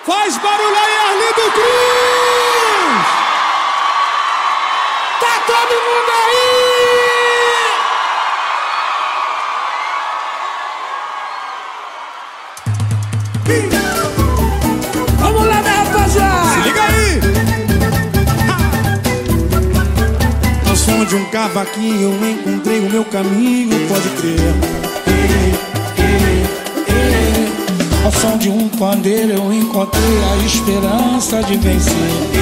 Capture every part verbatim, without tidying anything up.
Faz barulho aí, Arlindo Cruz! Tá todo mundo aí! Vamos lá, né, rapaziada? Se liga aí! Ao som de um cavaquinho eu encontrei o meu caminho, pode crer. Ao som de um pandeiro eu encontrei a esperança de vencer.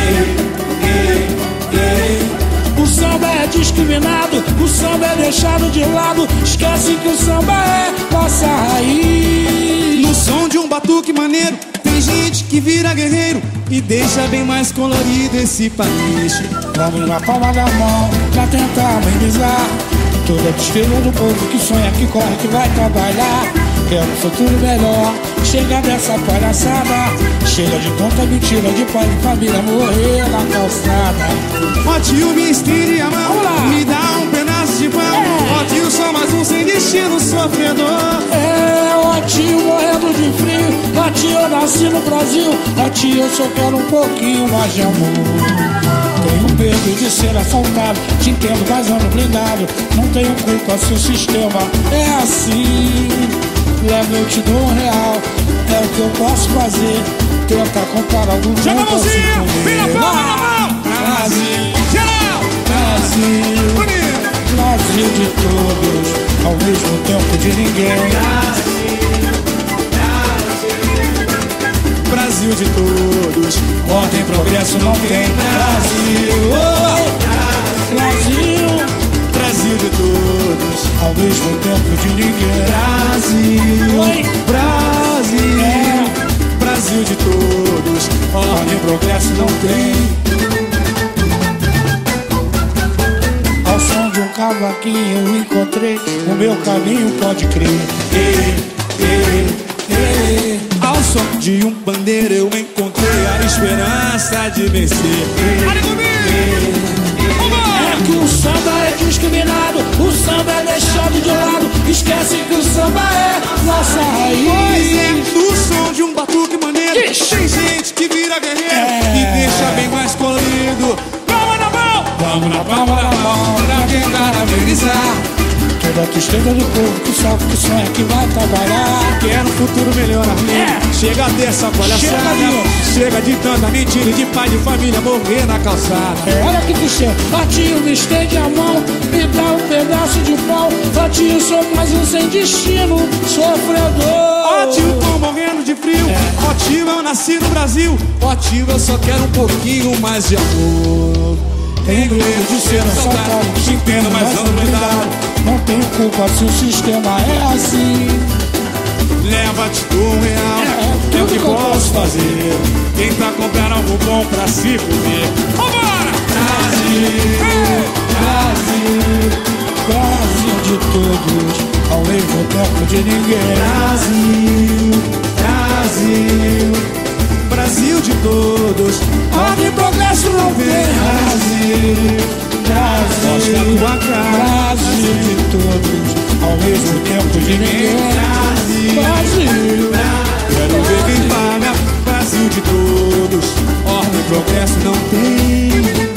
O samba é discriminado, o samba é deixado de lado. Esquece que o samba é nossa raiz. No som de um batuque maneiro tem gente que vira guerreiro e deixa bem mais colorido esse país. Vamos na palma da mão pra tentar amenizar toda a tristeza do povo que sonha, que corre, que vai trabalhar. Quero um futuro melhor, chega dessa palhaçada. Chega de tanta mentira, de pai e família morrer na calçada. Ó tio, me estende a mão, me dá um pedaço de pão. Ó tio, só mais um sem destino sofredor. É, ó tio, morrendo de frio. Ó tio, eu nasci no Brasil. Ó tio, eu só quero um pouquinho mais de amor. Tenho medo de ser assaltado, te entendo, mas ando blindado. Não tenho culpa se o sistema é assim. Leva, eu te dou um real, é o que eu posso fazer. Tenta comprar algum dia. Chama a mãozinha, vira a palma na mão. Brasil, geral, Brasil, bonito. Brasil de todos, ao mesmo tempo de ninguém. Brasil, Brasil, Brasil de todos, ordem, progresso não tem. Brasil, oh, Brasil. Brasil de todos, ao mesmo tempo de ninguém. Brasil, Oi. Brasil, é. Brasil de todos, ordem e progresso não tem. Ao som de um cavaquinho eu encontrei o meu caminho, pode crer. Ei, ei, ei. Ao som de um pandeiro eu encontrei a esperança de vencer. Ei, ei. É que o samba é discriminado, o samba é deixado de lado. Esquece que o samba é nossa raiz. Pois é, no som de um batuque maneiro Ixi. Tem gente que vira guerreiro é. E deixa bem mais colorido. Palma na mão, vamos na palma da mão pra tentar amenizar toda a tristeza do povo que sofre, que sonha, que vai trabalhar. Quer um futuro melhor, é. Chega dessa palhaçada, chega, chega de tanta mentira, de pai de família morrer na calçada. É, olha que clichê, ó tio, me estende a mão, me dá um pedaço de pau. Ó tio, sou mais um sem destino, sofredor. Ó tio, tô morrendo de frio, é. Ó tio, eu nasci no Brasil. Ó tio, eu só quero um pouquinho mais de amor. Tenho medo de ser assaltado, te entendo, mas ando blindado. Não tenho culpa se o sistema é assim. Leva-te do real, é, é o que, que posso fazer. Tenta comprar algo bom pra se comer. Vambora! Brasil, é. Brasil, Brasil de todos, ao mesmo tempo de ninguém. Brasil, Brasil, Brasil de todos, ordem e progresso não tem. Brasil, Brasil, Brasil de todos, ao mesmo tempo de ninguém. Brasil, Brasil, quero ver quem paga. Brasil de todos, ordem e progresso não tem.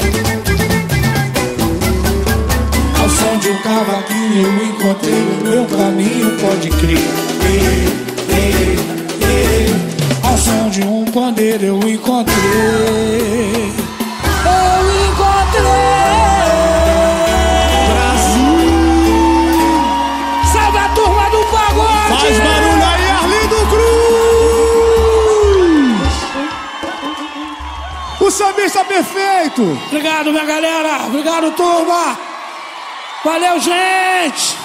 Ao som de um cavaquinho eu encontrei o meu caminho, pode crer. Ei, ei, ei. Ao som de um pandeiro eu encontrei, eu encontrei Brasil. Salve a turma do pagode! Faz barulho aí, Arlindo Cruz! O sambista perfeito! Obrigado, minha galera! Obrigado, turma! Valeu, gente!